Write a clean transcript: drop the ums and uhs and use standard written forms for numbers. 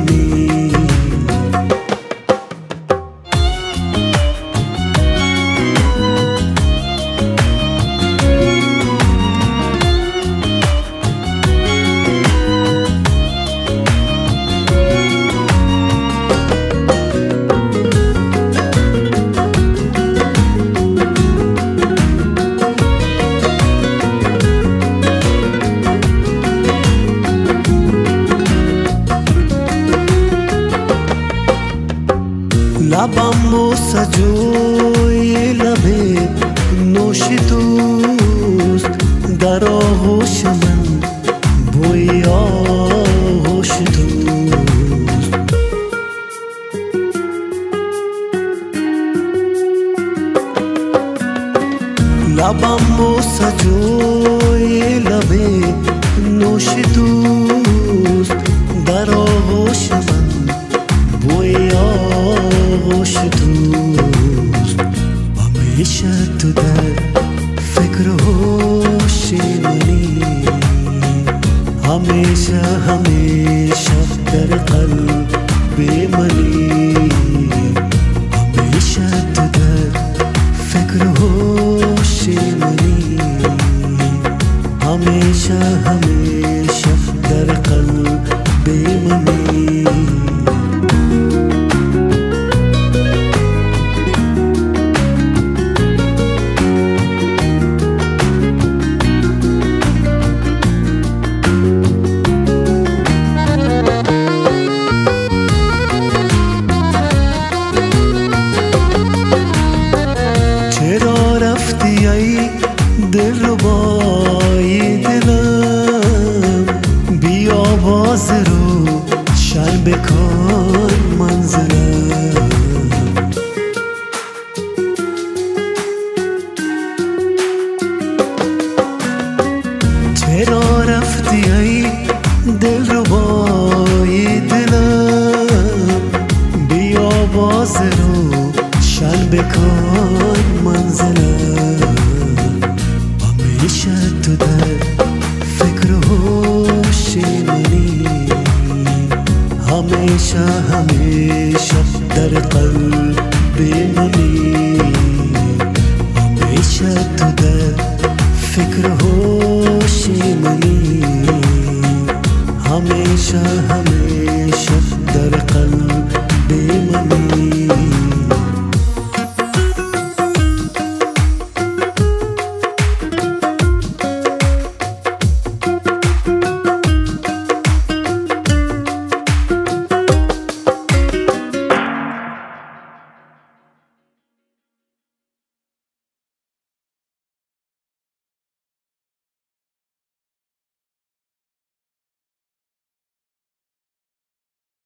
बेमनी। لبم سجوی لبه نوش دوست در آغوش من بوی آغوش دوست. لبم سجوی لبه نوش دوست در آغوش من بوی آغوش دوست. همیشه تو در فکر و هوش منی، همیشه همیشه در قلب منی. همیشه تو در فکر و هوش منی، همیشه همیشه در قلب منی. دلربای دلم بیا باز رو شر بکن منزلم. چرا رفتی ای دلربای دلم بیا باز رو شر بکن منزلم. همیشه تو در فکر و هوش منی، همیشه همیشه در قلب منی. همیشه تو در فکر و هوش منی، همیشه همیشه